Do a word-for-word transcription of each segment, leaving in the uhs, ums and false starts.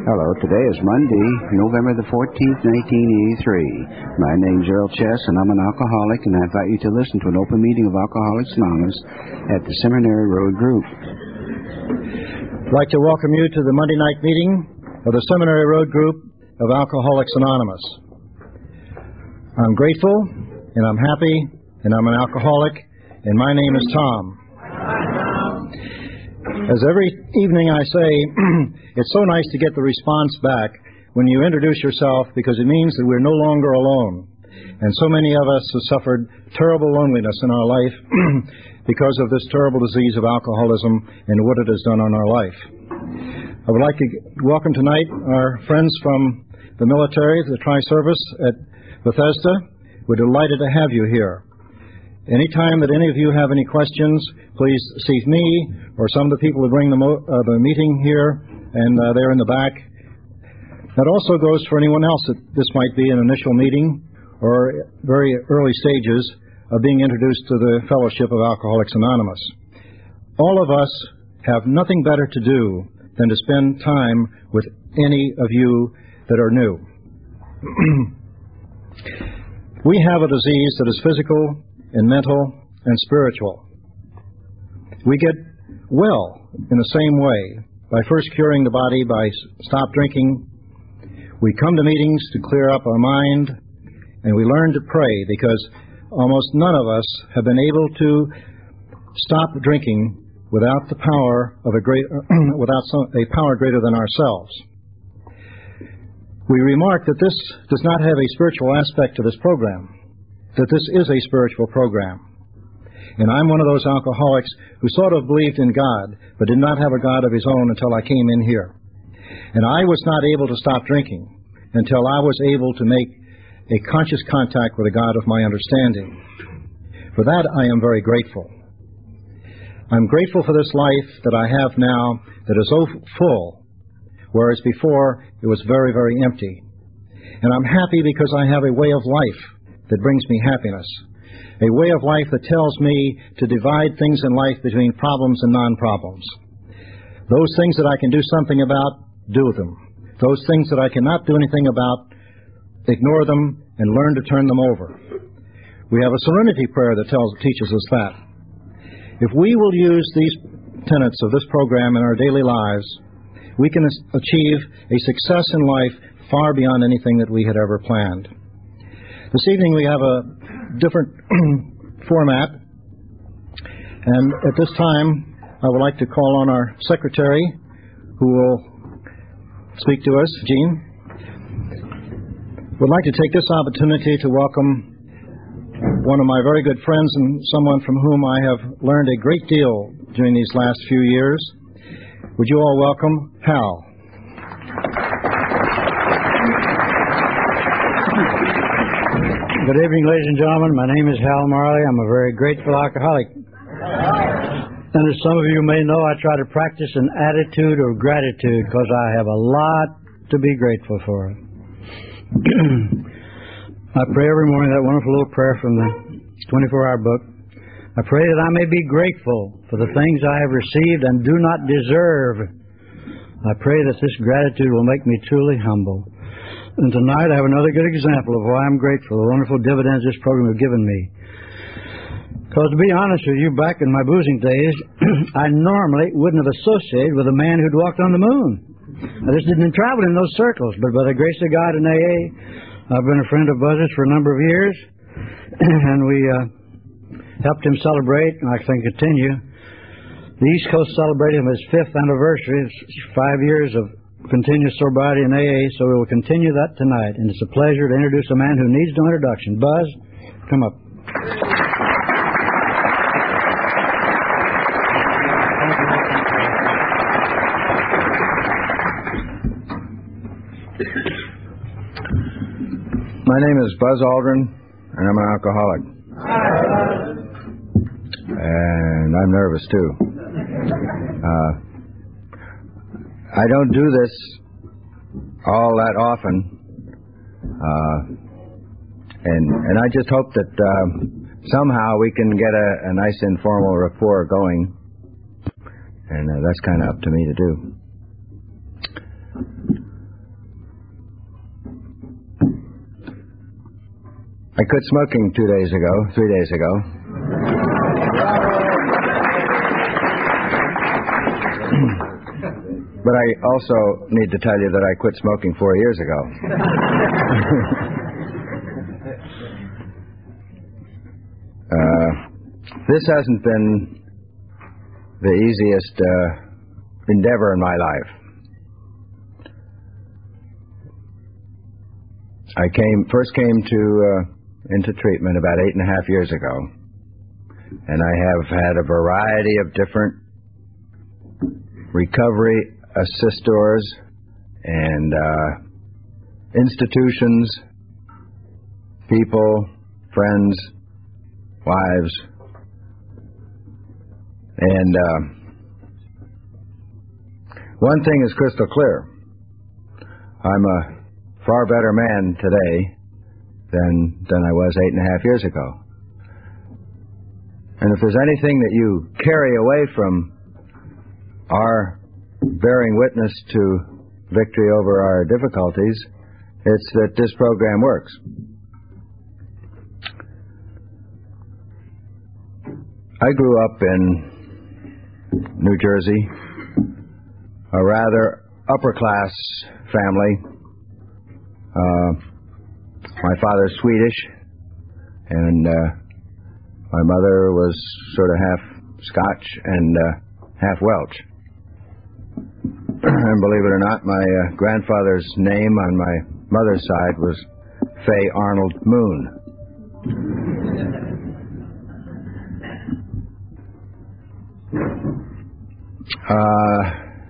Hello, today is Monday, November the fourteenth, nineteen eighty-three. My name's Earl Chess, and I'm an alcoholic, and I invite you to listen to an open meeting of Alcoholics Anonymous at the Seminary Road Group. I'd like to welcome you to the Monday night meeting of the Seminary Road Group of Alcoholics Anonymous. I'm grateful, and I'm happy, and I'm an alcoholic, and my name is Tom. As every evening I say, it's so nice to get the response back when you introduce yourself, because it means that we're no longer alone. And so many of us have suffered terrible loneliness in our life because of this terrible disease of alcoholism and what it has done on our life. I would like to welcome tonight our friends from the military, the tri-service at Bethesda. We're delighted to have you here. Anytime that any of you have any questions, please see me or some of the people who bring the, mo- uh, the meeting here, and uh, they're in the back. That also goes for anyone else that this might be an initial meeting or very early stages of being introduced to the Fellowship of Alcoholics Anonymous. All of us have nothing better to do than to spend time with any of you that are new. We have a disease that is physical and mental and spiritual. We get well in the same way by first curing the body by stop drinking. We come to meetings to clear up our mind, and we learn to pray, because almost none of us have been able to stop drinking without the power of a great, without some, a power greater than ourselves. We remark that this does not have a spiritual aspect to this program, that this is a spiritual program. And I'm one of those alcoholics who sort of believed in God, but did not have a God of his own until I came in here. And I was not able to stop drinking until I was able to make a conscious contact with a God of my understanding. For that, I am very grateful. I'm grateful for this life that I have now that is so full, whereas before it was very, very empty. And I'm happy because I have a way of life that brings me happiness. A way of life that tells me to divide things in life between problems and non-problems. Those things that I can do something about, do them. Those things that I cannot do anything about, ignore them and learn to turn them over. We have a serenity prayer that tells, teaches us that. If we will use these tenets of this program in our daily lives, we can achieve a success in life far beyond anything that we had ever planned. This evening we have a different format, and at this time I would like to call on our secretary, who will speak to us, Jean. Would like to take this opportunity to welcome one of my very good friends and someone from whom I have learned a great deal during these last few years. Would you all welcome Hal? Good evening, ladies and gentlemen. My name is Hal Marley. I'm a very grateful alcoholic. And as some of you may know, I try to practice an attitude of gratitude because I have a lot to be grateful for. I pray every morning that wonderful little prayer from the twenty-four hour book. I pray that I may be grateful for the things I have received and do not deserve. I pray that this gratitude will make me truly humble. And tonight I have another good example of why I'm grateful, the wonderful dividends this program has given me. Because to be honest with you, back in my boozing days, I normally wouldn't have associated with a man who'd walked on the moon. I just didn't travel in those circles, but by the grace of God in A A, I've been a friend of Buzz's for a number of years, and we uh, helped him celebrate, and I can continue. The East Coast celebrated his fifth anniversary, five years of continuous sobriety in A A, so we will continue that tonight. And it's a pleasure to introduce a man who needs no introduction. Buzz, come up. My name is Buzz Aldrin, and I'm an alcoholic. And I'm nervous, too. Uh, I don't do this all that often. Uh, and and I just hope that uh, somehow we can get a, a nice informal rapport going. And uh, that's kind of up to me to do. I quit smoking two days ago, three days ago. But I also need to tell you that I quit smoking four years ago. uh, this hasn't been the easiest uh, endeavor in my life. I came first came to uh, into treatment about eight and a half years ago, and I have had a variety of different recovery assistors and uh, institutions, people, friends, wives, and uh, one thing is crystal clear. I'm a far better man today than than I was eight and a half years ago. And if there's anything that you carry away from our bearing witness to victory over our difficulties, it's that this program works. I grew up in New Jersey, a rather upper-class family. Uh, my father's Swedish, and uh, my mother was sort of half Scotch and uh, half Welsh. And believe it or not, my uh, grandfather's name on my mother's side was Fay Arnold Moon. Uh,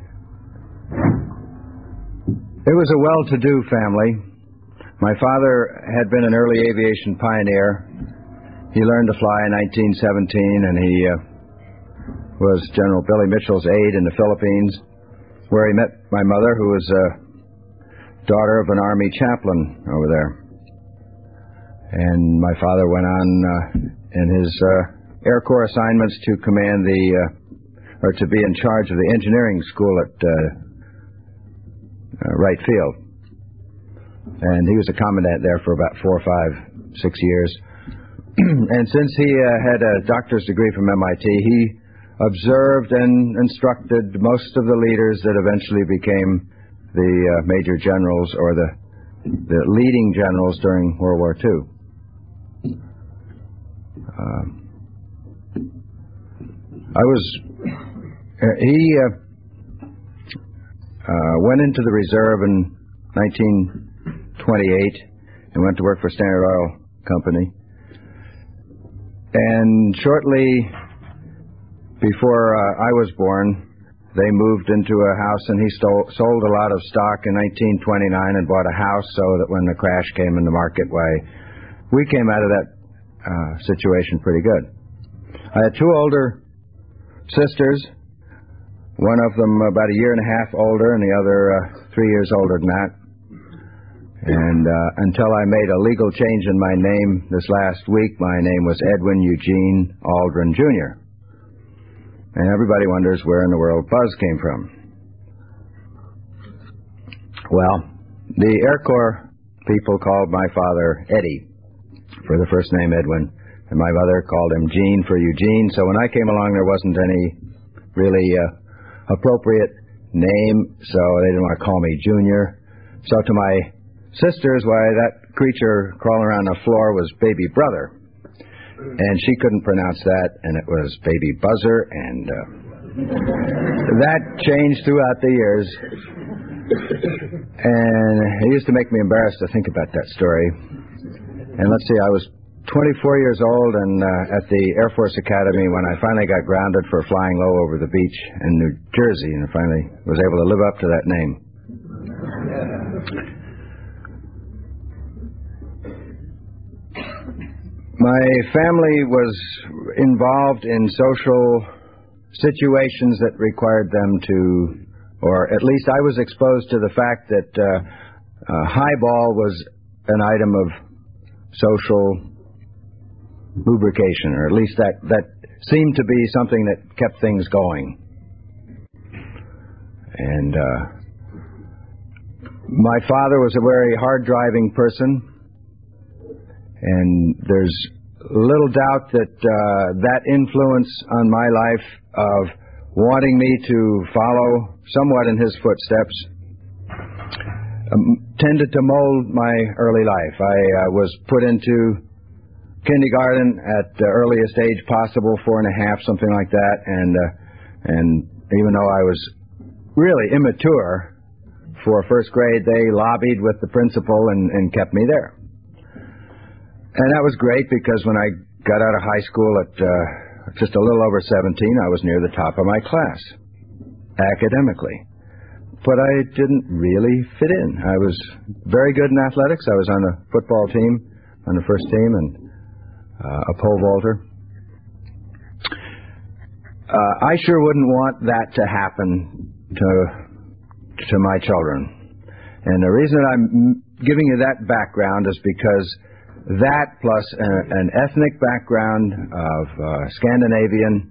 it was a well-to-do family. My father had been an early aviation pioneer. He learned to fly in nineteen seventeen, and he uh, was General Billy Mitchell's aide in the Philippines, where he met my mother, who was a daughter of an Army chaplain over there. And my father went on uh, in his uh, Air Corps assignments to command the, uh, or to be in charge of the engineering school at uh, uh, Wright Field. And he was a commandant there for about four, five, six years. And since he uh, had a doctor's degree from M I T, he observed and instructed most of the leaders that eventually became the uh, major generals or the the leading generals during World War Two. Uh, I was uh, he uh, uh, went into the reserve in nineteen twenty-eight and went to work for Standard Oil Company. And shortly before uh, I was born, they moved into a house, and he stole, sold a lot of stock in nineteen twenty-nine and bought a house so that when the crash came in the market, why, we came out of that uh, situation pretty good. I had two older sisters, one of them about a year and a half older and the other uh, three years older than that. And uh, until I made a legal change in my name this last week, my name was Edwin Eugene Aldrin, Junior And everybody wonders where in the world Buzz came from. Well, the Air Corps people called my father Eddie for the first name Edwin, and my mother called him Gene for Eugene. So when I came along, there wasn't any really uh, appropriate name, so they didn't want to call me Junior. So to my sisters, why, that creature crawling around the floor was Baby Brother. And she couldn't pronounce that, and it was Baby Buzzer, and uh, that changed throughout the years. And it used to make me embarrassed to think about that story. And let's see, I was twenty-four years old and uh, at the Air Force Academy when I finally got grounded for flying low over the beach in New Jersey, and finally was able to live up to that name. My family was involved in social situations that required them to, or at least I was exposed to the fact that uh, uh, highball was an item of social lubrication, or at least that, that seemed to be something that kept things going. And uh, my father was a very hard-driving person. And there's little doubt that uh, that influence on my life of wanting me to follow somewhat in his footsteps um, tended to mold my early life. I uh, was put into kindergarten at the earliest age possible, four and a half, something like that, and uh, and even though I was really immature for first grade, they lobbied with the principal and, and kept me there. And that was great because when I got out of high school at uh, just a little over seventeen, I was near the top of my class, academically. But I didn't really fit in. I was very good in athletics. I was on the football team, on the first team, and uh, a pole vaulter. Uh, I sure wouldn't want that to happen to to my children. And the reason I'm giving you that background is because that plus a, an ethnic background of uh, Scandinavian,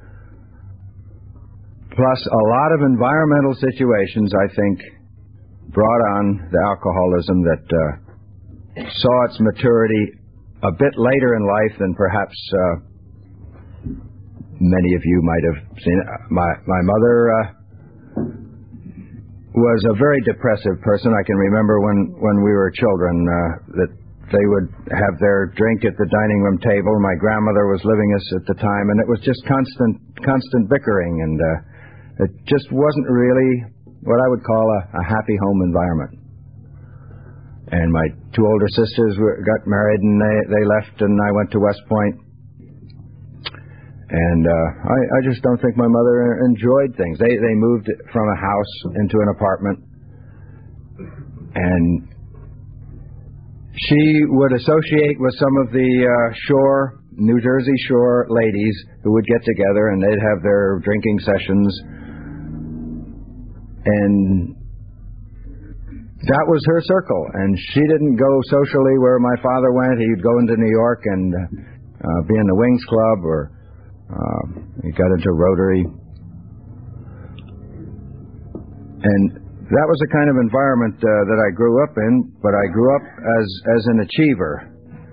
plus a lot of environmental situations, I think, brought on the alcoholism that uh, saw its maturity a bit later in life than perhaps uh, many of you might have seen. My, my mother uh, was a very depressive person. I can remember when, when we were children uh, that they would have their drink at the dining room table. My grandmother was living us at the time, and it was just constant, constant bickering, and uh, it just wasn't really what I would call a, a happy home environment. And my two older sisters were, got married, and they, they left, and I went to West Point. And uh, I, I just don't think my mother enjoyed things. They, they moved from a house into an apartment, and she would associate with some of the uh, shore, New Jersey shore ladies who would get together, and they'd have their drinking sessions. And that was her circle. And she didn't go socially where my father went. He'd go into New York and uh, be in the Wings Club, or uh, he got into Rotary. And that was the kind of environment uh, that I grew up in, but I grew up as, as an achiever.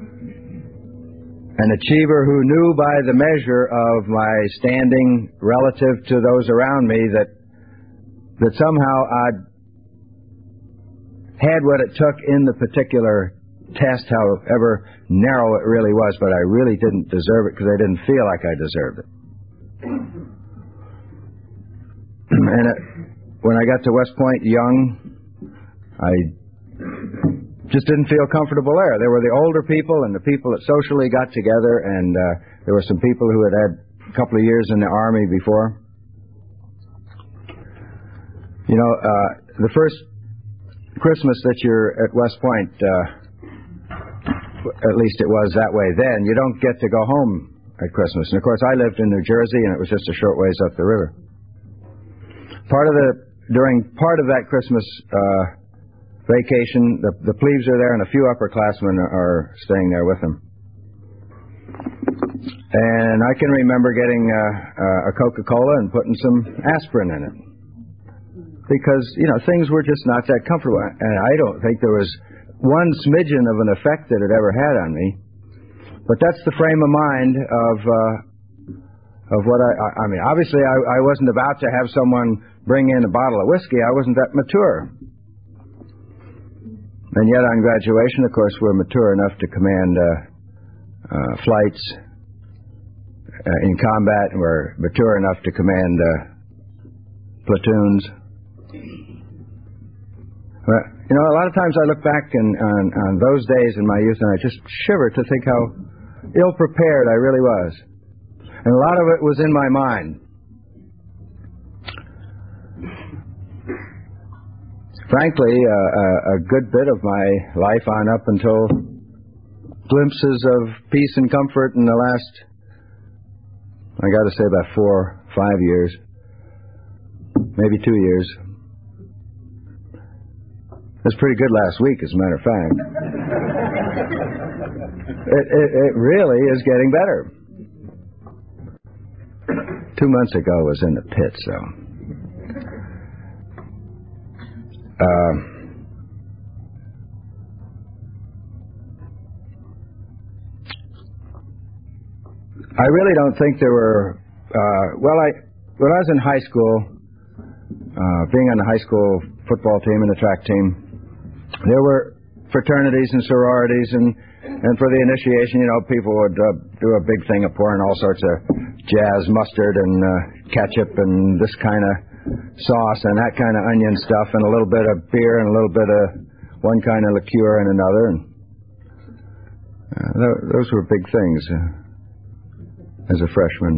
An achiever who knew by the measure of my standing relative to those around me that that somehow I'd had what it took in the particular test, however narrow it really was, but I really didn't deserve it because I didn't feel like I deserved it. And it, when I got to West Point young, I just didn't feel comfortable there. There were the older people and the people that socially got together, and uh, there were some people who had had a couple of years in the Army before. You know, uh, the first Christmas that you're at West Point, uh, at least it was that way then, you don't get to go home at Christmas. And of course, I lived in New Jersey, and it was just a short ways up the river. Part of the During part of that Christmas uh, vacation, the, the plebes are there, and a few upperclassmen are, are staying there with them. And I can remember getting uh, a Coca-Cola and putting some aspirin in it, because, you know, things were just not that comfortable. And I don't think there was one smidgen of an effect that it ever had on me. But that's the frame of mind of uh, of what I, I, I mean, obviously I, I wasn't about to have someone bring in a bottle of whiskey. I wasn't that mature. And yet on graduation, of course, we're mature enough to command uh, uh, flights uh, in combat, and we're mature enough to command uh, platoons. Well, you know, a lot of times I look back in, on, on those days in my youth, and I just shiver to think how ill-prepared I really was. And a lot of it was in my mind. Frankly, uh, a, a good bit of my life on up until glimpses of peace and comfort in the last, I got to say, about four, five years, maybe two years. It was pretty good last week, as a matter of fact. it, it, it really is getting better. Two months ago I was in the pits, so. Uh, I really don't think there were. Uh, well, I when I was in high school, uh, being on the high school football team and the track team, there were fraternities and sororities, and and for the initiation, you know, people would uh, do a big thing of pouring all sorts of jazz mustard and uh, ketchup and this kind of sauce and that kind of onion stuff and a little bit of beer and a little bit of one kind of liqueur and another. And uh, th- those were big things uh, as a freshman.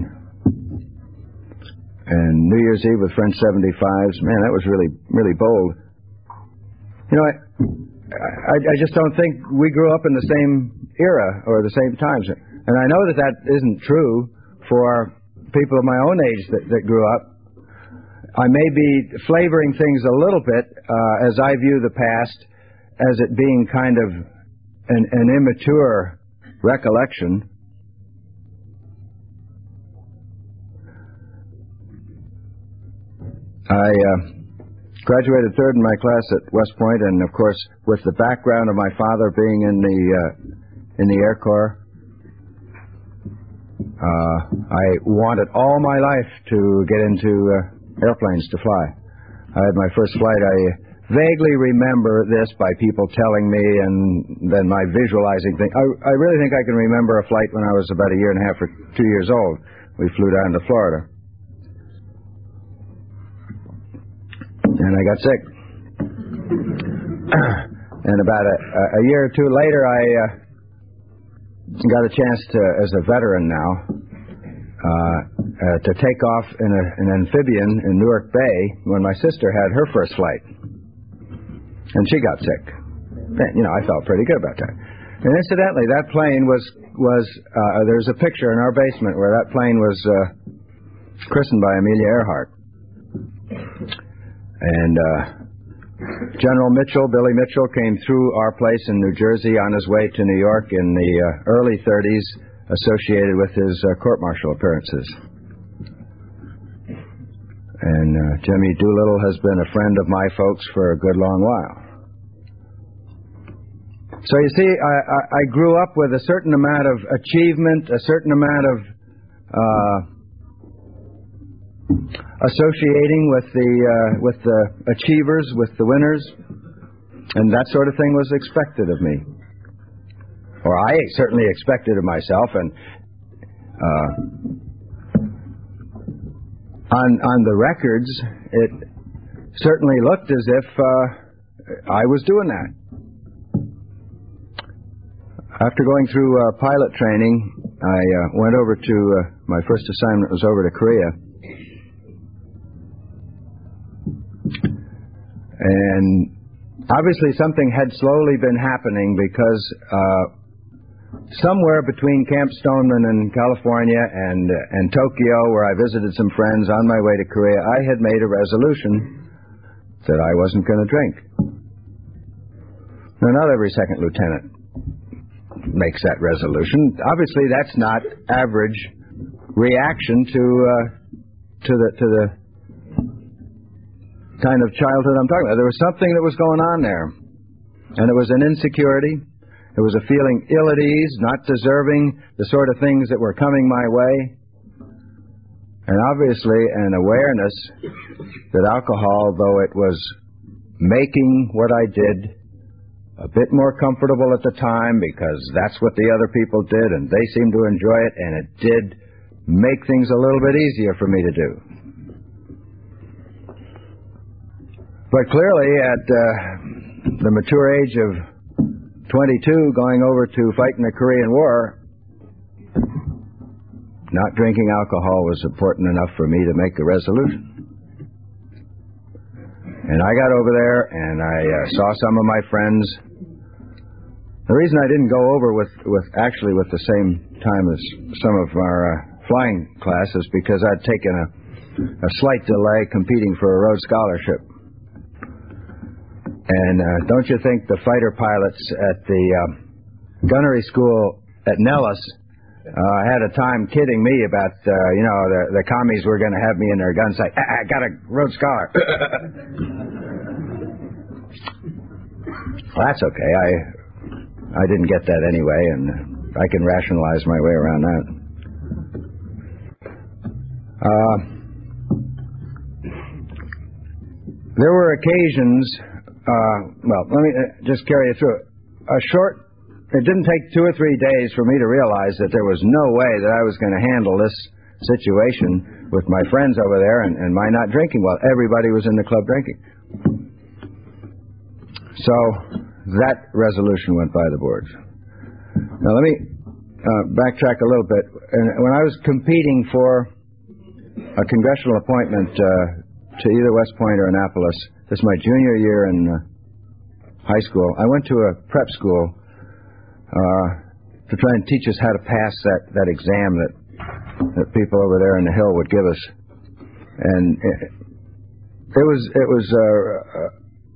And New Year's Eve with French seventy-fives, man, that was really, really bold. You know, I, I, I just don't think we grew up in the same era or the same times. And I know that that isn't true for people of my own age that, that grew up. I may be flavoring things a little bit uh, as I view the past as it being kind of an, an immature recollection. I uh, graduated third in my class at West Point, and of course, with the background of my father being in the uh, in the Air Corps, uh, I wanted all my life to get into uh, airplanes to fly. I had my first flight. I vaguely remember this by people telling me, and then my visualizing thing. I, I really think I can remember a flight when I was about a year and a half or two years old. We flew down to Florida. And I got sick. And about a, a year or two later, I uh, got a chance to, as a veteran now, uh, uh, to take off in a, an amphibian in Newark Bay when my sister had her first flight. And she got sick. And, you know, I felt pretty good about that. And incidentally, that plane was, was uh, there's a picture in our basement where that plane was uh, christened by Amelia Earhart. And uh, General Mitchell, Billy Mitchell, came through our place in New Jersey on his way to New York in the uh, early thirties, associated with his uh, court-martial appearances. And uh, Jimmy Doolittle has been a friend of my folks for a good long while. So you see, I, I, I grew up with a certain amount of achievement, a certain amount of uh, associating with the uh, with the achievers, with the winners, and that sort of thing was expected of me, or I certainly expected of myself. And uh, on on the records, it certainly looked as if uh, I was doing that. After going through uh, pilot training, I uh, went over to uh, my first assignment was over to Korea. And obviously something had slowly been happening because uh, somewhere between Camp Stoneman in California and uh, and Tokyo, where I visited some friends on my way to Korea, I had made a resolution that I wasn't going to drink. Now, not every second lieutenant makes that resolution. Obviously, that's not average reaction to uh, to the to the kind of childhood I'm talking about. There was something that was going on there. And it was an insecurity. It was a feeling ill at ease, not deserving the sort of things that were coming my way. And obviously an awareness that alcohol, though it was making what I did a bit more comfortable at the time because that's what the other people did and they seemed to enjoy it, and it did make things a little bit easier for me to do. But clearly, at uh, the mature age of twenty-two, going over to fight in the Korean War, not drinking alcohol was important enough for me to make a resolution. And I got over there, and I uh, saw some of my friends. The reason I didn't go over with, with actually with the same time as some of our uh, flying class is because I'd taken a, a slight delay competing for a Rhodes Scholarship. And uh, don't you think the fighter pilots at the uh, gunnery school at Nellis uh, had a time kidding me about, uh, you know, the, the commies were going to have me in their gun sight. I, I got a Rhodes Scholar. Well, that's okay. I I didn't get that anyway, and I can rationalize my way around that. Uh, there were occasions, uh, well, let me just carry you through it. A short, it didn't take two or three days for me to realize that there was no way that I was going to handle this situation with my friends over there and, and my not drinking while everybody was in the club drinking. So that resolution went by the boards. Now let me uh, backtrack a little bit. And when I was competing for a congressional appointment uh, to either West Point or Annapolis, this is my junior year in uh, high school, I went to a prep school uh, to try and teach us how to pass that, that exam that, that people over there in the Hill would give us. And it, it was, it was uh, uh,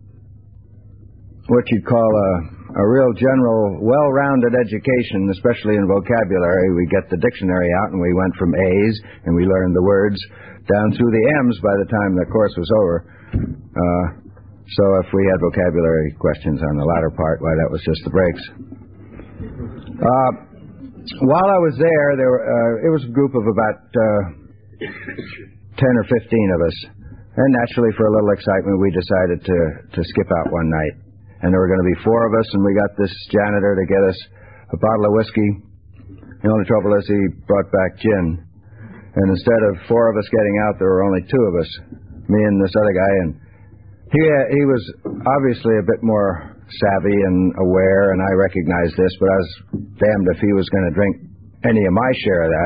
what you'd call a, a real general, well-rounded education, especially in vocabulary. We get the dictionary out, and we went from A's, and we learned the words down through the M's by the time the course was over. Uh, so if we had vocabulary questions on the latter part, why, that was just the breaks. Uh, while I was there, there were, uh, it was a group of about uh, ten or fifteen of us, and naturally, for a little excitement, we decided to, to skip out one night. And there were going to be four of us, and we got this janitor to get us a bottle of whiskey. The only trouble is he brought back gin. And instead of four of us getting out, there were only two of us, me and this other guy. And he uh, he was obviously a bit more savvy and aware, and I recognized this, but I was damned if he was going to drink any of my share of that.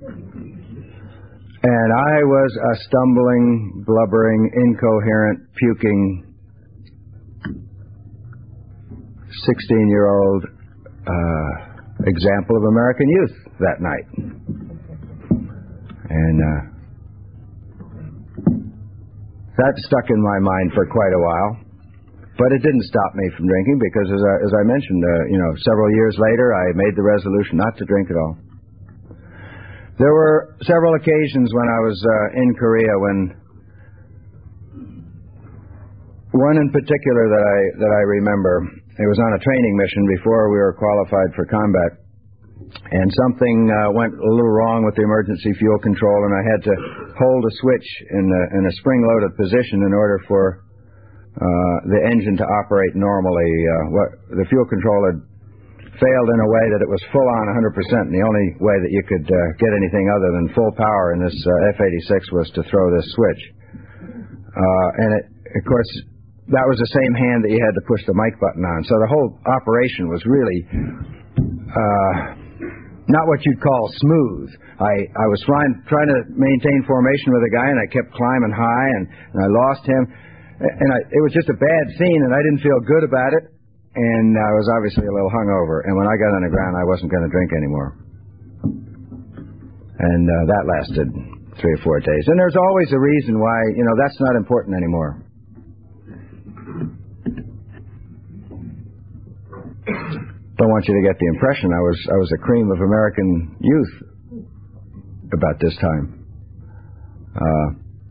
And I was a stumbling, blubbering, incoherent, puking sixteen-year-old uh, example of American youth that night. And uh, that stuck in my mind for quite a while. But it didn't stop me from drinking because, as I, as I mentioned, uh, you know, several years later, I made the resolution not to drink at all. There were several occasions when I was uh, in Korea when one in particular that I that I remember. It was on a training mission before we were qualified for combat, and something uh, went a little wrong with the emergency fuel control, and I had to hold a switch in, the, in a spring-loaded position in order for uh, the engine to operate normally. Uh, what, the fuel control had failed in a way that it was full on one hundred percent, and the only way that you could uh, get anything other than full power in this uh, F eighty-six was to throw this switch. Uh, and it, of course, that was the same hand that you had to push the mic button on. So the whole operation was really uh, not what you'd call smooth. I, I was trying, trying to maintain formation with a guy, and I kept climbing high, and, and I lost him. And I, it was just a bad scene, and I didn't feel good about it. And I was obviously a little hungover. And when I got on the ground, I wasn't going to drink anymore. And uh, that lasted three or four days. And there's always a reason why, you know, that's not important anymore. Don't want you to get the impression I was I was a cream of American youth about this time. Uh,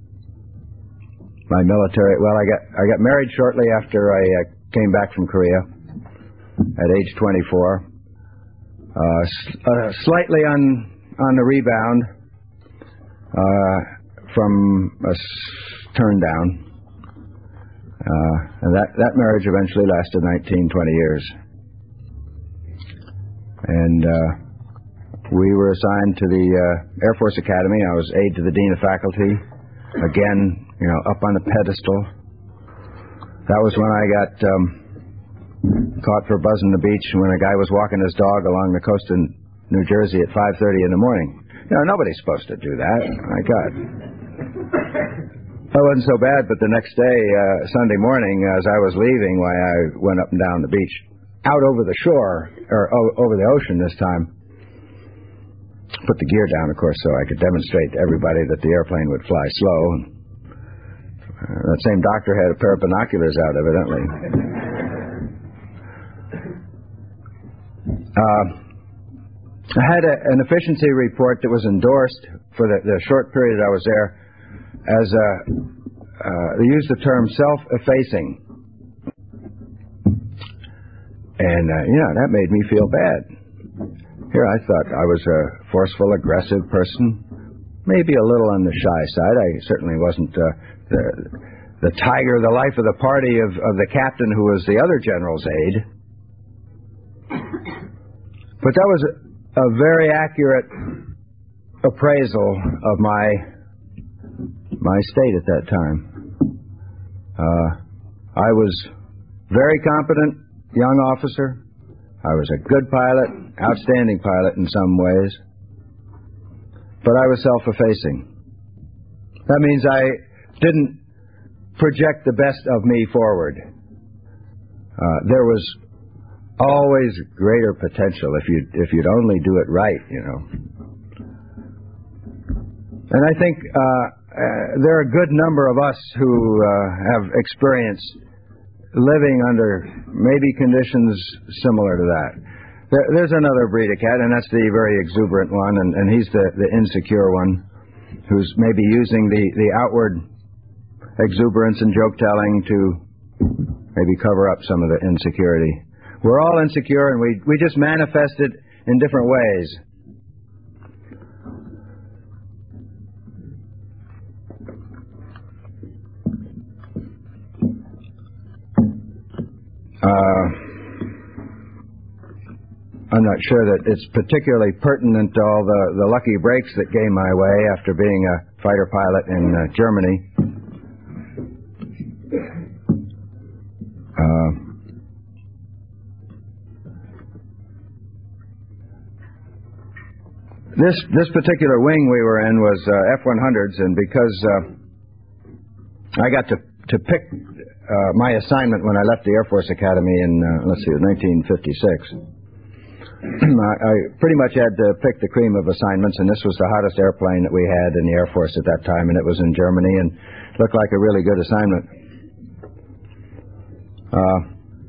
my military. Well, I got I got married shortly after I uh, came back from Korea at age twenty-four. Uh, s- uh, slightly on on the rebound uh, from a s- turn down, uh, and that that marriage eventually lasted nineteen, twenty years. And uh, we were assigned to the uh, Air Force Academy. I was aide to the Dean of Faculty. Again, you know, up on the pedestal. That was when I got um, caught for buzzing the beach when a guy was walking his dog along the coast in New Jersey at five thirty in the morning. You know, nobody's supposed to do that. My God. That wasn't so bad, but the next day, uh, Sunday morning, as I was leaving, why I went up and down the beach. Out over the shore, or o- over the ocean this time. Put the gear down, of course, so I could demonstrate to everybody that the airplane would fly slow. Uh, that same doctor had a pair of binoculars out, evidently. Uh, I had a, an efficiency report that was endorsed for the, the short period I was there as a, uh, they used the term self-effacing. And, uh, you know, that made me feel bad. Here I thought I was a forceful, aggressive person, maybe a little on the shy side. I certainly wasn't uh, the, the tiger, the life of the party of, of the captain who was the other general's aide. But that was a, a very accurate appraisal of my my state at that time. Uh, I was very competent young officer. I was a good pilot, outstanding pilot in some ways. But I was self-effacing. That means I didn't project the best of me forward. Uh, there was always greater potential if you if you'd only do it right, you know. And I think uh, uh, there are a good number of us who uh, have experienced living under maybe conditions similar to that. There, there's another breed of cat, and that's the very exuberant one, and, and he's the, the insecure one, who's maybe using the, the outward exuberance and joke-telling to maybe cover up some of the insecurity. We're all insecure, and we, we just manifest it in different ways. Uh, I'm not sure that it's particularly pertinent to all the, the lucky breaks that came my way after being a fighter pilot in uh, Germany. Uh, this this particular wing we were in was uh, F one hundreds, and because uh, I got to to pick uh, my assignment when I left the Air Force Academy in uh, let's see, nineteen fifty-six. I pretty much had to pick the cream of assignments, and this was the hottest airplane that we had in the Air Force at that time, and it was in Germany, and looked like a really good assignment. Uh,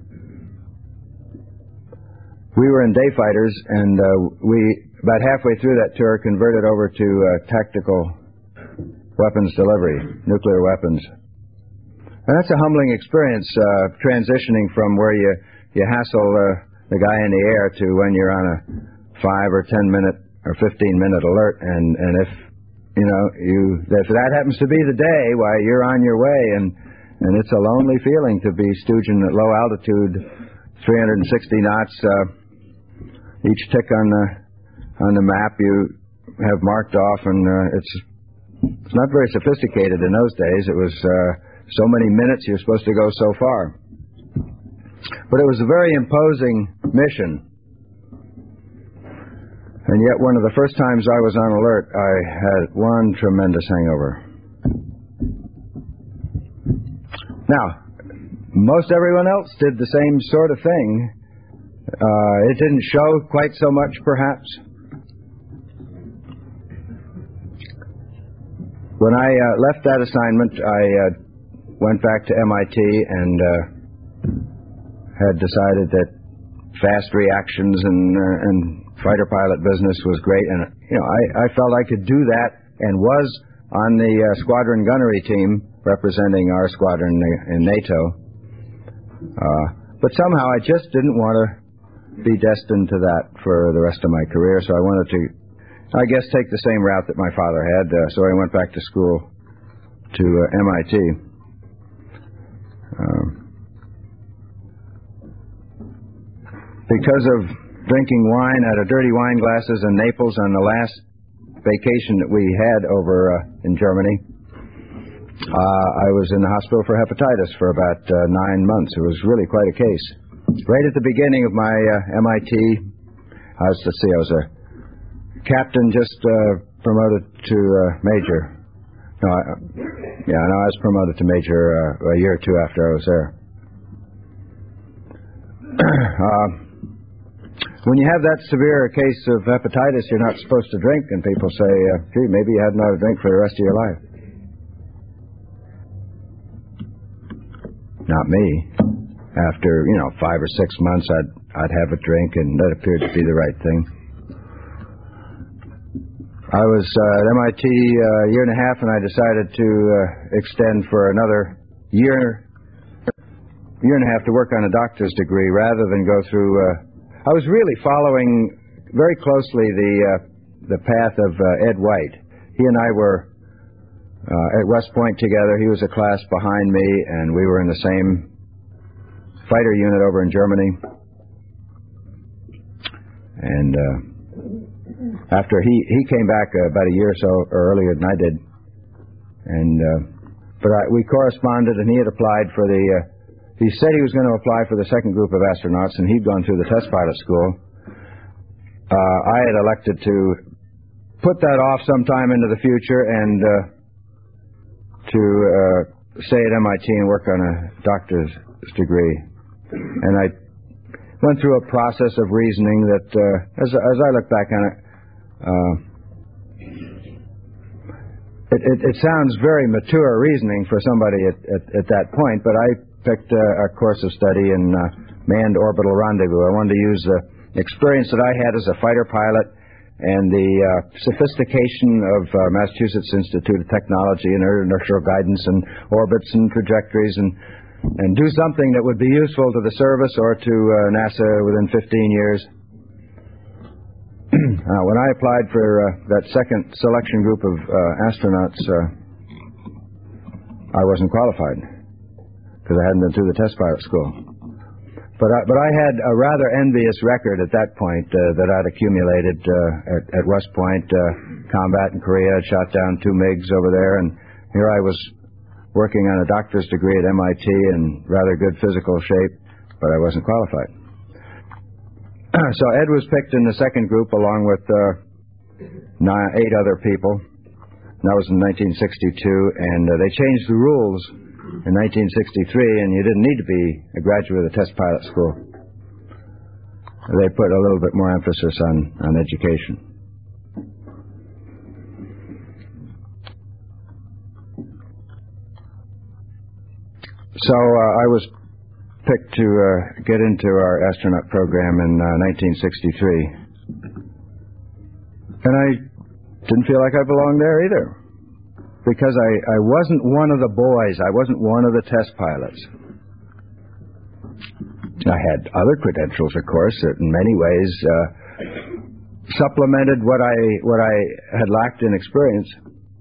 we were in day fighters, and uh, we, about halfway through that tour, converted over to uh, tactical weapons delivery, nuclear weapons. And that's a humbling experience, uh, transitioning from where you, you hassle uh, the guy in the air to when you're on a five or ten minute or fifteen minute alert, and and if you know you if that happens to be the day, why you're on your way, and and it's a lonely feeling to be stooging at low altitude, three hundred sixty knots. Uh, each tick on the on the map you have marked off, and uh, it's it's not very sophisticated in those days. It was uh, so many minutes you're supposed to go so far. But it was a very imposing mission. And yet one of the first times I was on alert, I had one tremendous hangover. Now, most everyone else did the same sort of thing. Uh, it didn't show quite so much, perhaps. When I uh, left that assignment, I uh, went back to M I T and uh, had decided that fast reactions and uh, and fighter pilot business was great, and you know I, I felt I could do that, and was on the uh, squadron gunnery team representing our squadron in NATO. Uh, but somehow I just didn't want to be destined to that for the rest of my career, so I wanted to, I guess, take the same route that my father had. Uh, so I went back to school to uh, M I T. Um, Because of drinking wine out of dirty wine glasses in Naples on the last vacation that we had over uh, in Germany, uh, I was in the hospital for hepatitis for about uh, nine months. It was really quite a case. Right at the beginning of my uh, M I T, I was, let's see, I was a captain just uh, promoted to uh, major. No, I, yeah, no, I was promoted to major uh, a year or two after I was there. uh, When you have that severe a case of hepatitis, you're not supposed to drink, and people say, uh, gee, maybe you hadn't ought to drink for the rest of your life. Not me. After, you know, five or six months, I'd, I'd have a drink, and that appeared to be the right thing. I was uh, at M I T uh, a year and a half, and I decided to uh, extend for another year, year and a half to work on a doctor's degree rather than go through... Uh, I was really following very closely the uh, the path of uh, Ed White. he and I were uh, at West Point together. He was a class behind me, and we were in the same fighter unit over in Germany. And uh, after he, he came back uh, about a year or so earlier than I did, and uh, but I, we corresponded, and he had applied for the. Uh, he said he was going to apply for the second group of astronauts, and he'd gone through the test pilot school. Uh, I had elected to put that off sometime into the future and uh, to uh, stay at M I T and work on a doctor's degree. And I went through a process of reasoning that, uh, as, as I look back on it, uh, it, it, it sounds very mature reasoning for somebody at, at, at that point, but I picked a, a course of study in uh, manned orbital rendezvous. I wanted to use the experience that I had as a fighter pilot and the uh, sophistication of uh, Massachusetts Institute of Technology and inertial guidance and orbits and trajectories and and do something that would be useful to the service or to uh, NASA within fifteen years. uh, when I applied for uh, that second selection group of uh, astronauts, uh, I wasn't qualified because I hadn't been through the test pilot school. But I, but I had a rather envious record at that point uh, that I'd accumulated uh, at, at West Point, uh, combat in Korea, shot down two MiGs over there, and here I was working on a doctor's degree at M I T in rather good physical shape, but I wasn't qualified. So Ed was picked in the second group along with uh, nine, eight other people. That was in nineteen sixty-two, and uh, they changed the rules in nineteen sixty-three, and you didn't need to be a graduate of the test pilot school. They put a little bit more emphasis on, on education. So uh, I was picked to uh, get into our astronaut program in uh, nineteen sixty-three. And I didn't feel like I belonged there either, because I, I wasn't one of the boys. I wasn't one of the test pilots. I had other credentials, of course, that in many ways uh, supplemented what I what I had lacked in experience.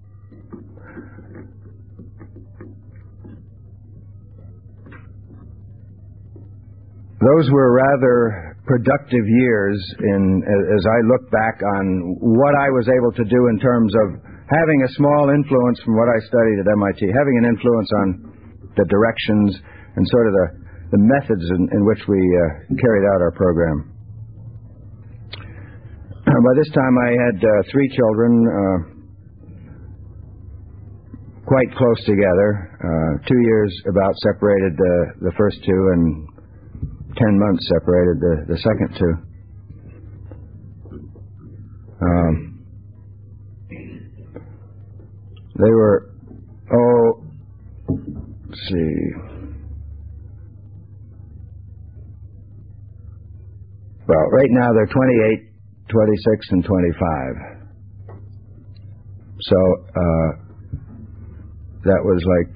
Those were rather productive years in, as I look back on what I was able to do in terms of having a small influence from what I studied at M I T, having an influence on the directions and sort of the, the methods in, in which we uh, carried out our program. By this time I had uh, three children, uh, quite close together, uh, two years about separated uh, the first two, and ten months separated the, the second two. Um, they were, oh, let's see. Well, right now they're twenty-eight, twenty-six, and twenty-five. So, uh, that was like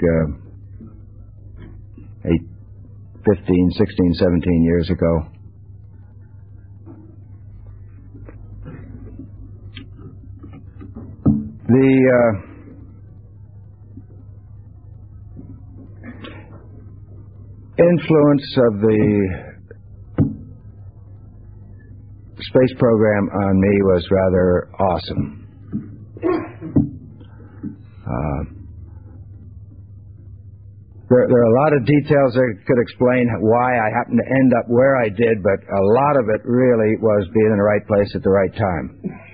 uh, eight, fifteen, sixteen, seventeen years ago. The uh, influence of the space program on me was rather awesome. Uh, There, there are a lot of details that could explain why I happened to end up where I did, but a lot of it really was being in the right place at the right time.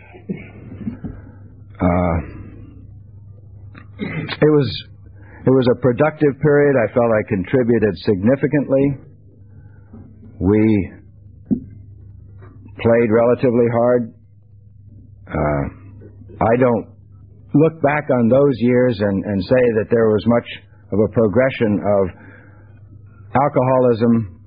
Uh, it was it was a productive period. I felt I contributed significantly. We played relatively hard. Uh, I don't look back on those years and, and say that there was much of a progression of alcoholism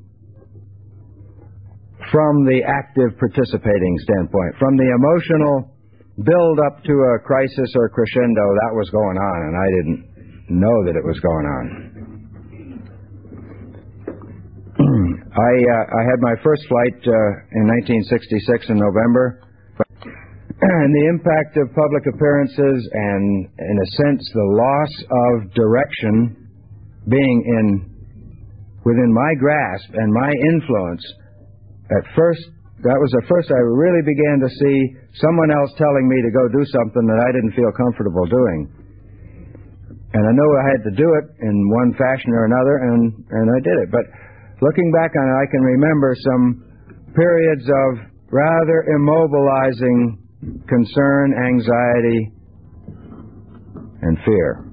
from the active participating standpoint. From the emotional build up to a crisis or crescendo, that was going on, and I didn't know that it was going on. I uh, I had my first flight uh, in nineteen sixty-six in November. and the impact of public appearances and, in a sense, the loss of direction being in within my grasp and my influence, at first, that was the first I really began to see someone else telling me to go do something that I didn't feel comfortable doing. And I knew I had to do it in one fashion or another, and, and I did it. But looking back on it, I can remember some periods of rather immobilizing concern, anxiety, and fear.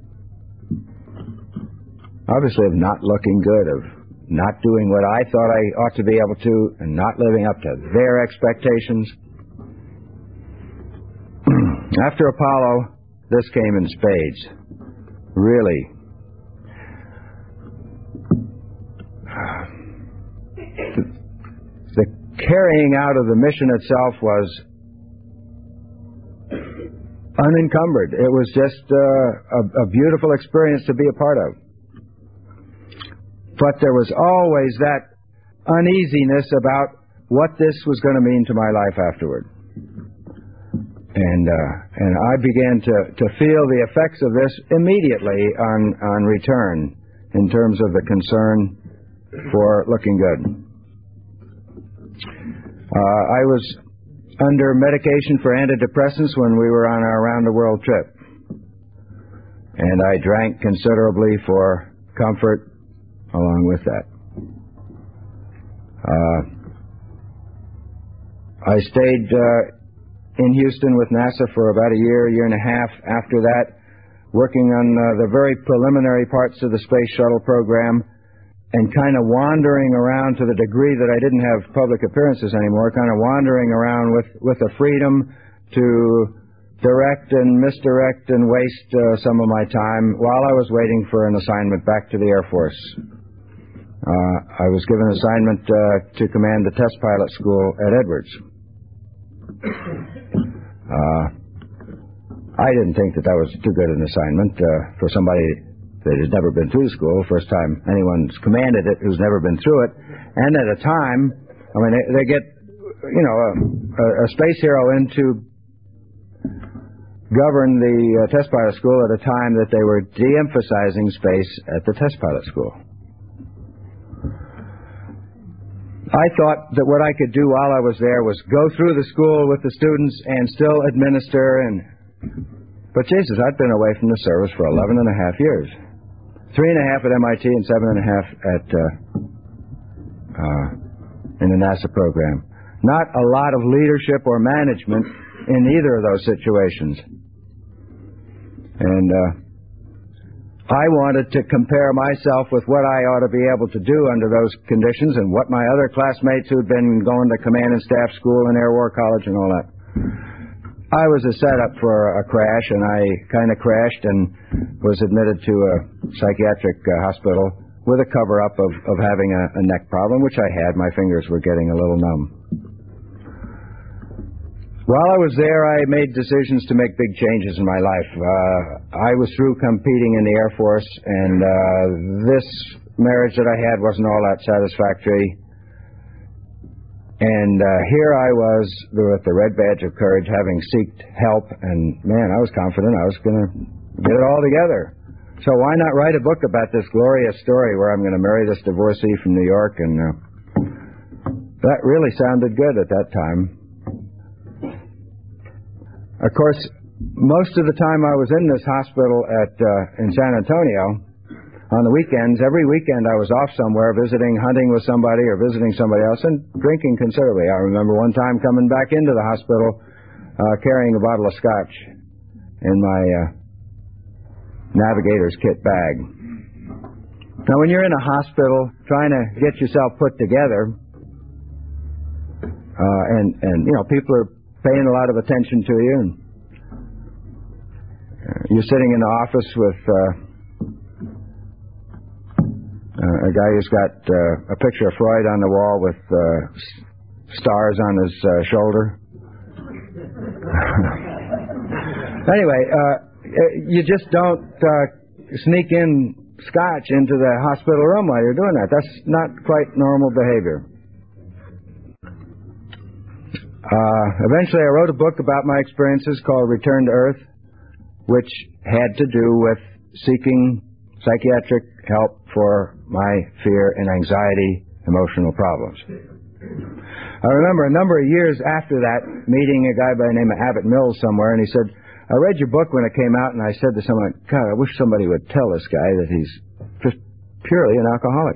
Obviously of not looking good, of not doing what I thought I ought to be able to, and not living up to their expectations. After Apollo, this came in spades. Really. The, the carrying out of the mission itself was unencumbered. It was just uh, a, a beautiful experience to be a part of. But there was always that uneasiness about what this was going to mean to my life afterward. And uh, and I began to, to feel the effects of this immediately on, on return in terms of the concern for looking good. Uh, I was under medication for antidepressants when we were on our round-the-world trip. And I drank considerably for comfort along with that. Uh, I stayed uh, in Houston with NASA for about a year, year and a half after that, working on uh, the very preliminary parts of the Space Shuttle program, and kind of wandering around to the degree that I didn't have public appearances anymore, kind of wandering around with, with the freedom to direct and misdirect and waste uh, some of my time while I was waiting for an assignment back to the Air Force. Uh, I was given an assignment uh, to command the test pilot school at Edwards. Uh, I didn't think that that was too good an assignment uh, for somebody that has never been through school, first time anyone's commanded it who's never been through it. And at a time, I mean, they, they get, you know, a, a space hero in to govern the uh, test pilot school at a time that they were de-emphasizing space at the test pilot school. I thought that what I could do while I was there was go through the school with the students and still administer. And But Jesus, I'd been away from the service for eleven and a half years. Three and a half at M I T and seven and a half at uh, uh, in the NASA program. Not a lot of leadership or management in either of those situations. And uh, I wanted to compare myself with what I ought to be able to do under those conditions and what my other classmates who'd been going to command and staff school and Air War College and all that. I was a setup for a crash, and I kind of crashed and was admitted to a psychiatric uh, hospital with a cover-up of, of having a, a neck problem, which I had. My fingers were getting a little numb. While I was there, I made decisions to make big changes in my life. Uh, I was through competing in the Air Force, and uh, this marriage that I had wasn't all that satisfactory. And uh, here I was with the red badge of courage, having sought help, and man, I was confident I was going to get it all together. So why not write a book about this glorious story where I'm going to marry this divorcee from New York? And uh, that really sounded good at that time. Of course, most of the time I was in this hospital at uh, in San Antonio, on the weekends, every weekend I was off somewhere visiting, hunting with somebody or visiting somebody else and drinking considerably. I remember one time coming back into the hospital uh, carrying a bottle of scotch in my uh, navigator's kit bag. Now, when you're in a hospital trying to get yourself put together, uh, and, and, you know, people are paying a lot of attention to you, and uh, you're sitting in the office with uh, Uh, a guy who's got uh, a picture of Freud on the wall with uh, s- stars on his uh, shoulder. Anyway, uh, you just don't uh, sneak in scotch into the hospital room while you're doing that. That's not quite normal behavior. Uh, eventually I wrote a book about my experiences called Return to Earth, which had to do with seeking psychiatric help for my fear and anxiety emotional problems. I remember a number of years after that meeting a guy by the name of Abbott Mills somewhere, and he said, I read your book when it came out, and I said to someone, God, I wish somebody would tell this guy that he's just purely an alcoholic.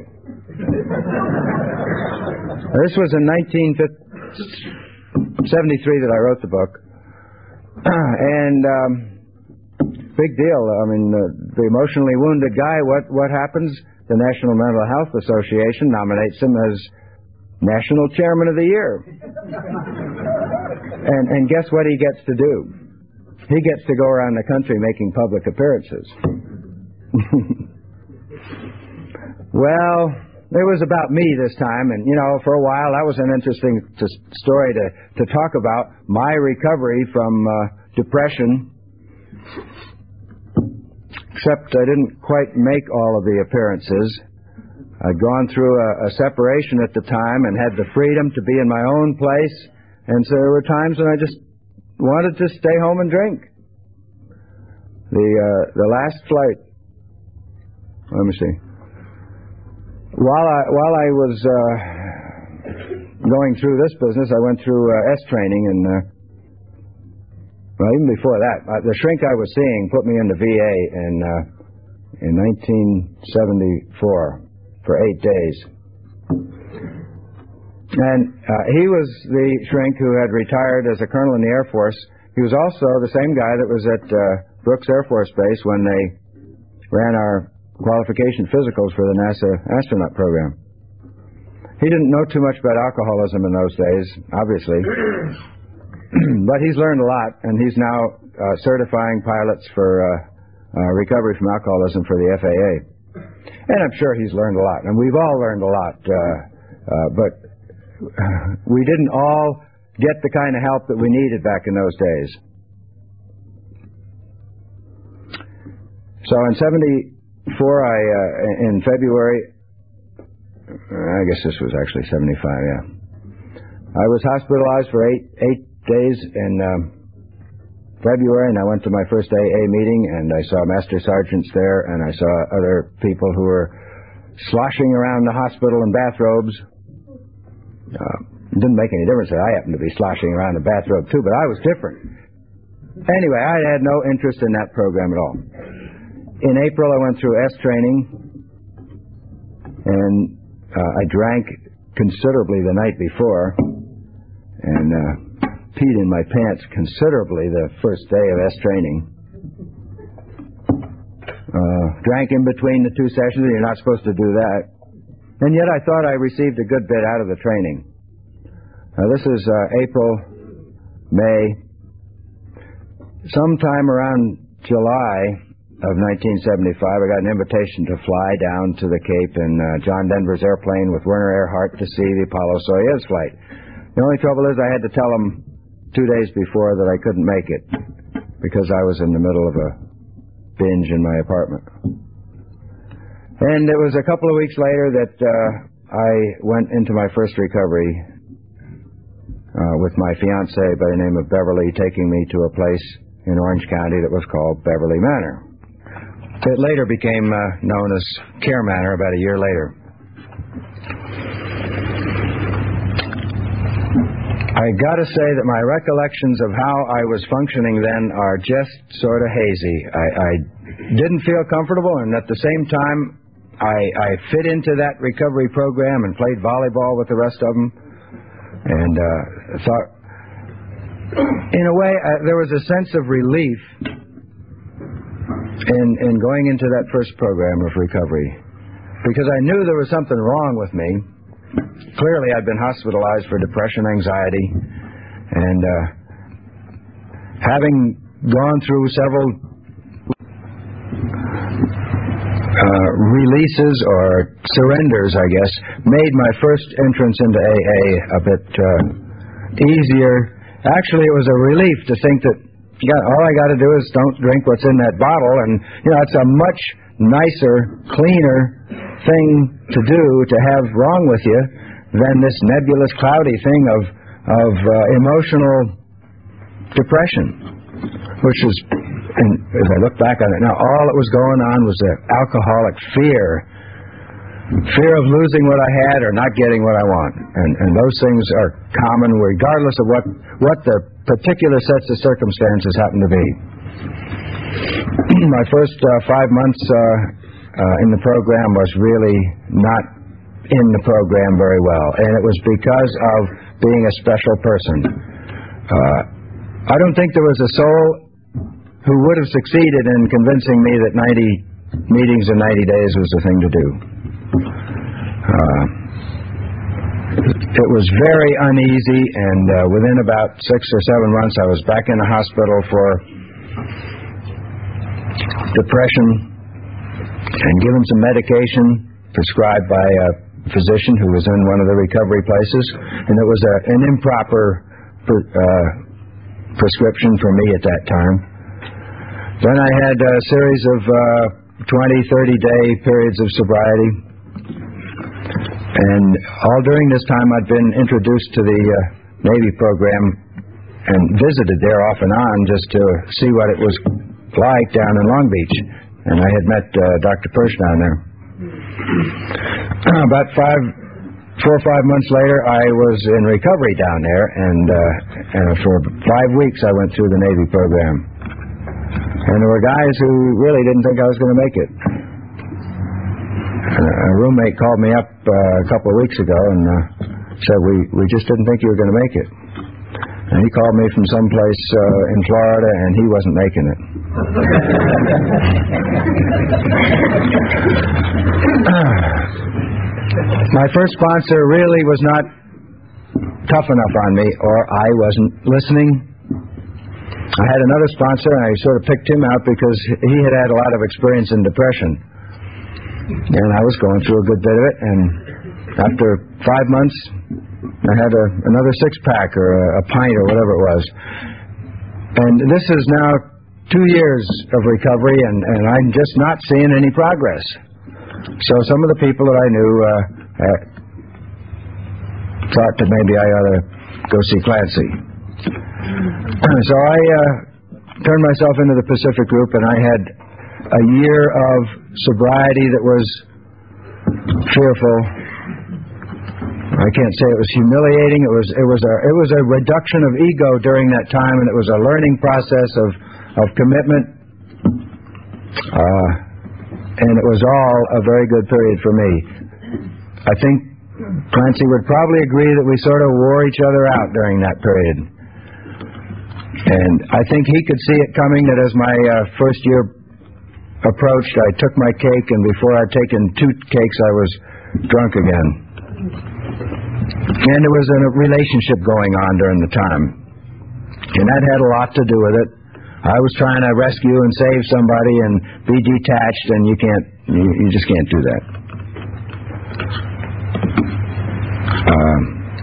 This was in nineteen seventy-three that I wrote the book. And um, big deal. I mean, uh, the emotionally wounded guy, what, what happens? The National Mental Health Association nominates him as National Chairman of the Year. And, and guess what he gets to do? He gets to go around the country making public appearances. Well, it was about me this time, and, you know, for a while that was an interesting to, story to, to talk about, my recovery from uh, depression, except I didn't quite make all of the appearances. I'd gone through a, a separation at the time and had the freedom to be in my own place, and so there were times when I just wanted to stay home and drink. The uh, the last flight, let me see. While I while I was uh, going through this business, I went through uh, S training, and uh, well, even before that, uh, the shrink I was seeing put me into V A in uh, in nineteen seventy-four for eight days. And uh, he was the shrink who had retired as a colonel in the Air Force. He was also the same guy that was at uh, Brooks Air Force Base when they ran our qualification physicals for the NASA astronaut program. He didn't know too much about alcoholism in those days, obviously. But he's learned a lot, and he's now uh, certifying pilots for uh, uh, recovery from alcoholism for the F A A. And I'm sure he's learned a lot, and we've all learned a lot, uh, uh, but we didn't all get the kind of help that we needed back in those days. So in seventy-four, I, uh, in February, I guess this was actually seventy-five, yeah. I was hospitalized for eight, eight days in um, February, and I went to my first A A meeting, and I saw master sergeants there, and I saw other people who were sloshing around the hospital in bathrobes. Uh, it didn't make any difference that I happened to be sloshing around in a bathrobe too, but I was different. Anyway, I had no interest in that program at all. In April, I went through S training, and uh, I drank considerably the night before, and uh, peed in my pants considerably the first day of S training. Uh, drank in between the two sessions, and you're not supposed to do that. And yet I thought I received a good bit out of the training. Now this is uh, April, May. Sometime around July of nineteen seventy-five, I got an invitation to fly down to the Cape in uh, John Denver's airplane with Werner Erhard to see the Apollo Soyuz flight. The only trouble is I had to tell him two days before that I couldn't make it because I was in the middle of a binge in my apartment. And it was a couple of weeks later that uh, I went into my first recovery uh, with my fiancée by the name of Beverly, taking me to a place in Orange County that was called Beverly Manor. It later became uh, known as Care Manor about a year later. I got to say that my recollections of how I was functioning then are just sort of hazy. I, I didn't feel comfortable, and at the same time, I, I fit into that recovery program and played volleyball with the rest of them, and uh, thought, in a way, uh, there was a sense of relief in, in going into that first program of recovery, because I knew there was something wrong with me. Clearly, I'd been hospitalized for depression, anxiety, and uh, having gone through several uh, releases or surrenders, I guess, made my first entrance into A A a bit uh, easier. Actually, it was a relief to think that, yeah, all I got to do is don't drink what's in that bottle, and, you know, it's a much nicer, cleaner thing to do to have wrong with you than this nebulous, cloudy thing of of uh, emotional depression, which was, and as I look back on it now, all that was going on was the alcoholic fear, fear of losing what I had or not getting what I want, and and those things are common regardless of what what the particular sets of circumstances happen to be. My first uh, five months uh, uh, in the program was really not in the program very well, and it was because of being a special person. Uh, I don't think there was a soul who would have succeeded in convincing me that ninety meetings in ninety days was the thing to do. Uh, it was very uneasy, and uh, within about six or seven months I was back in the hospital for depression and given some medication prescribed by a physician who was in one of the recovery places, and it was a, an improper per, uh, prescription for me at that time. Then I had a series of uh, twenty, thirty day periods of sobriety, and all during this time I'd been introduced to the uh, Navy program and visited there off and on just to see what it was like down in Long Beach, and I had met uh, Doctor Persh down there. About five, four or five months later, I was in recovery down there, and, uh, and for five weeks I went through the Navy program. And there were guys who really didn't think I was going to make it. Uh, a roommate called me up uh, a couple of weeks ago and uh, said, we, we just didn't think you were going to make it. And he called me from someplace uh, in Florida, and he wasn't making it. My first sponsor really was not tough enough on me, or I wasn't listening. I had another sponsor, and I sort of picked him out because he had had a lot of experience in depression. And I was going through a good bit of it, and after five months, I had a, another six-pack or a, a pint or whatever it was. And this is now two years of recovery, and, and I'm just not seeing any progress. So some of the people that I knew uh, uh, thought that maybe I ought to go see Clancy. So I uh, turned myself into the Pacific Group, and I had a year of sobriety that was fearful. I can't say it was humiliating. It was it was a it was a reduction of ego during that time, and it was a learning process of of commitment. Uh, and it was all a very good period for me. I think Clancy would probably agree that we sort of wore each other out during that period. And I think he could see it coming that as my uh, first year approached, I took my cake, and before I'd taken two cakes, I was drunk again. And there was a relationship going on during the time. And that had a lot to do with it. I was trying to rescue and save somebody and be detached, and you can't, you, you just can't do that. Um,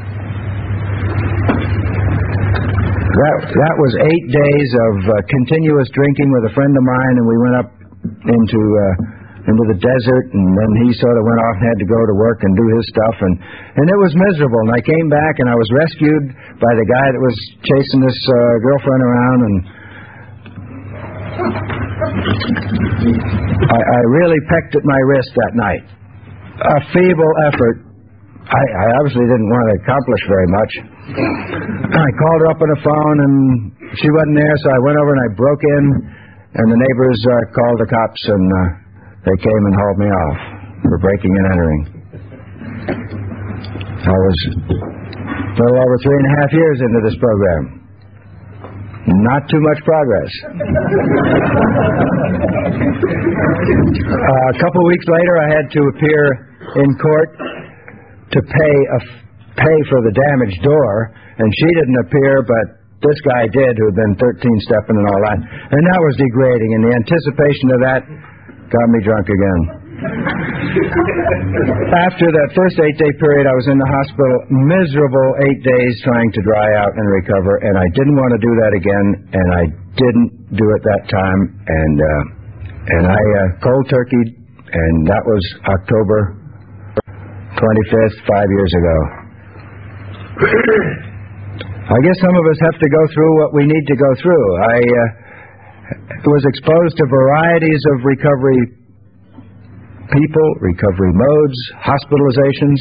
that, that was eight days of uh, continuous drinking with a friend of mine, and we went up into uh, into the desert, and then he sort of went off and had to go to work and do his stuff, and, and it was miserable. And I came back, and I was rescued by the guy that was chasing this uh, girlfriend around, and I, I really pecked at my wrist that night. A feeble effort. I, I obviously didn't want to accomplish very much. I called her up on the phone, and she wasn't there, so I went over and I broke in, and the neighbors uh, called the cops, and uh, they came and hauled me off for breaking and entering. I was a little over three and a half years into this program. Not too much progress. uh, a couple of weeks later, I had to appear in court to pay a f- pay for the damaged door, and she didn't appear, but this guy did, who had been thirteen-stepping and all that. And that was degrading, and the anticipation of that got me drunk again. After that first eight-day period, I was in the hospital, miserable eight days trying to dry out and recover, and I didn't want to do that again, and I didn't do it that time, and uh, and I uh, cold turkeyed, and that was October twenty-fifth, five years ago. I guess some of us have to go through what we need to go through. I uh, was exposed to varieties of recovery people, recovery modes, hospitalizations.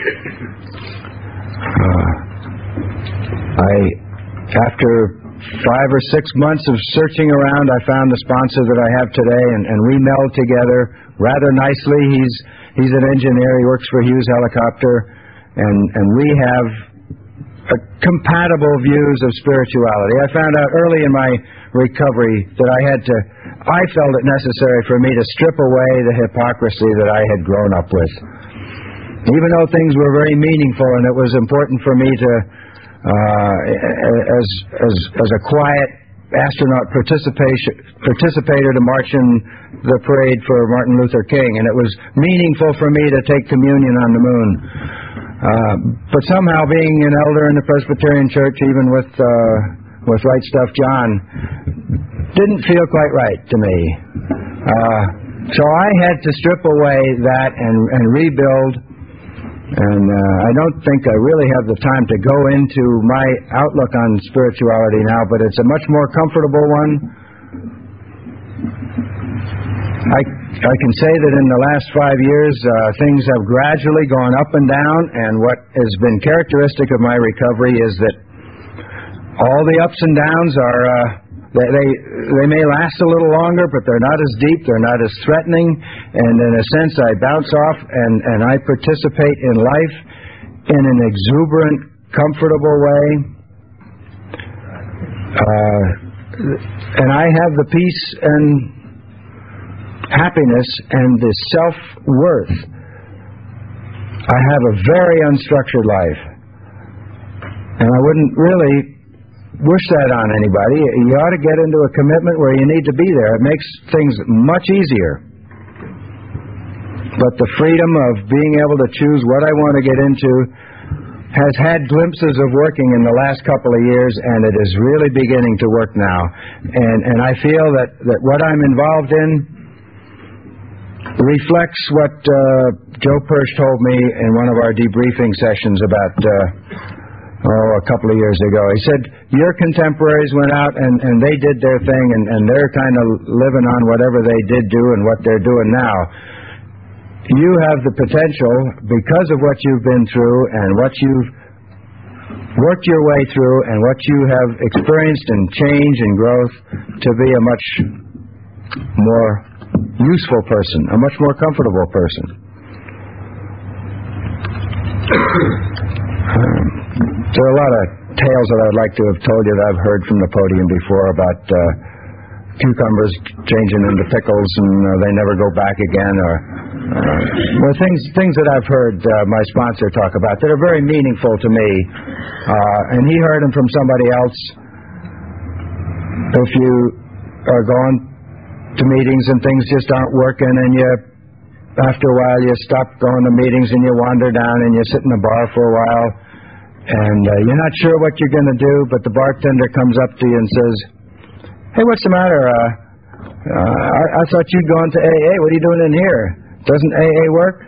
Uh, I, after five or six months of searching around, I found the sponsor that I have today, and, and we meld together rather nicely. He's he's an engineer. He works for Hughes Helicopter, and and we have a compatible views of spirituality. I found out early in my recovery that I had to, I felt it necessary for me to strip away the hypocrisy that I had grown up with. Even though things were very meaningful and it was important for me to, uh, as, as, as a quiet astronaut participation, participator to march in the parade for Martin Luther King, and it was meaningful for me to take communion on the moon. Uh, but somehow being an elder in the Presbyterian Church, even with uh, with Right Stuff John, didn't feel quite right to me. Uh, so I had to strip away that and, and rebuild. And uh, I don't think I really have the time to go into my outlook on spirituality now, but it's a much more comfortable one. I, I can say that in the last five years, uh, things have gradually gone up and down, and what has been characteristic of my recovery is that all the ups and downs are, uh, they, they, they may last a little longer, but they're not as deep, they're not as threatening, and in a sense I bounce off and, and I participate in life in an exuberant, comfortable way. Uh, and I have the peace and happiness and the self-worth. I have a very unstructured life. And I wouldn't really wish that on anybody. You ought to get into a commitment where you need to be there. It makes things much easier. But the freedom of being able to choose what I want to get into has had glimpses of working in the last couple of years, and it is really beginning to work now. And, and I feel that, that what I'm involved in reflects what uh, Joe Persh told me in one of our debriefing sessions about uh, oh, a couple of years ago. He said, your contemporaries went out and, and they did their thing, and, and they're kind of living on whatever they did do and what they're doing now. You have the potential, because of what you've been through and what you've worked your way through and what you have experienced in change and growth, to be a much more useful person, a much more comfortable person. um, there are a lot of tales that I'd like to have told you that I've heard from the podium before about uh, cucumbers changing into pickles and uh, they never go back again, or uh, well, things things that I've heard uh, my sponsor talk about that are very meaningful to me, uh, and he heard them from somebody else. If you are going to meetings and things just aren't working, and you, after a while, you stop going to meetings and you wander down and you sit in a bar for a while, and uh, you're not sure what you're going to do, but the bartender comes up to you and says, hey, what's the matter? Uh, uh, I, I thought you'd gone to A A. What are you doing in here? Doesn't A A work?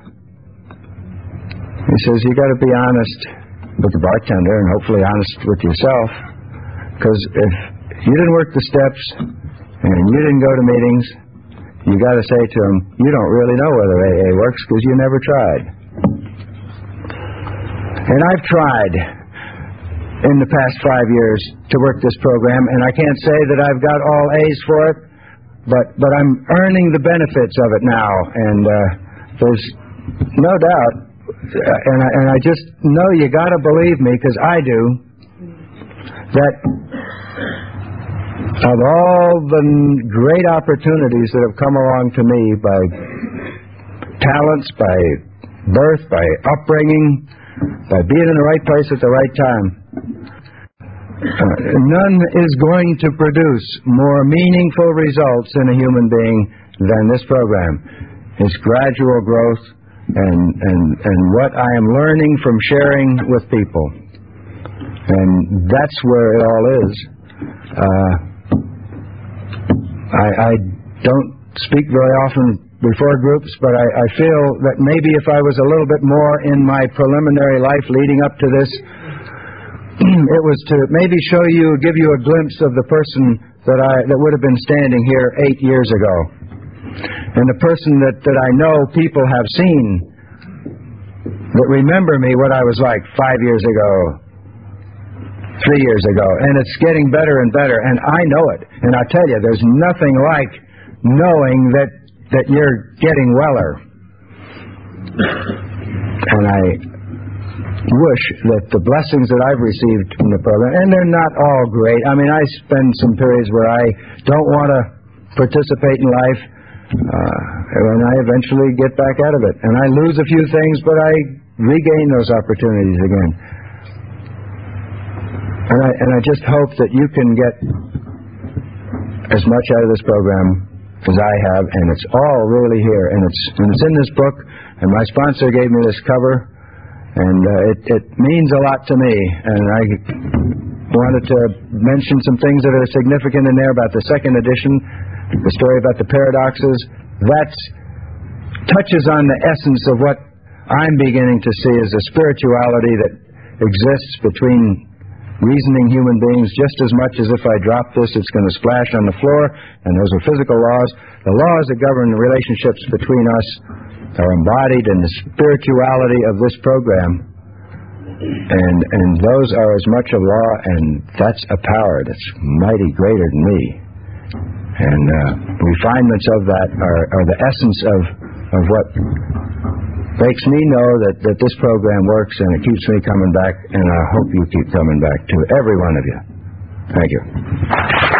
He says, you got to be honest with the bartender and hopefully honest with yourself, because if you didn't work the steps and you didn't go to meetings, you got to say to him, you don't really know whether A A works because you never tried. And I've tried in the past five years to work this program, and I can't say that I've got all A's for it, but but I'm earning the benefits of it now, and uh, there's no doubt, and I, and I just know you got to believe me, because I do, that of all the great opportunities that have come along to me by talents, by birth, by upbringing, by being in the right place at the right time, uh, none is going to produce more meaningful results in a human being than this program. It's gradual growth and, and, and what I am learning from sharing with people. And that's where it all is. Uh, I, I don't speak very often before groups, but I, I feel that maybe if I was a little bit more in my preliminary life leading up to this, it was to maybe show you, give you a glimpse of the person that I that would have been standing here eight years ago, and the person that, that I know people have seen that remember me what I was like five years ago, three years ago, and it's getting better and better, and I know it. And I tell you, there's nothing like knowing that that you're getting weller. And I wish that the blessings that I've received from the program, and they're not all great. I mean, I spend some periods where I don't want to participate in life, uh, and I eventually get back out of it. And I lose a few things, but I regain those opportunities again. And I, and I just hope that you can get as much out of this program as I have, and it's all really here, and it's and it's in this book, and my sponsor gave me this cover, and uh, it, it means a lot to me, and I wanted to mention some things that are significant in there about the second edition, the story about the paradoxes. That touches on the essence of what I'm beginning to see as a spirituality that exists between reasoning human beings. Just as much as if I drop this, it's going to splash on the floor, and those are physical laws. The laws that govern the relationships between us are embodied in the spirituality of this program, and and those are as much a law, and that's a power that's mighty greater than me. And uh, refinements of that are, are the essence of, of what makes me know that, that this program works, and it keeps me coming back, and I hope you keep coming back, to every one of you. Thank you.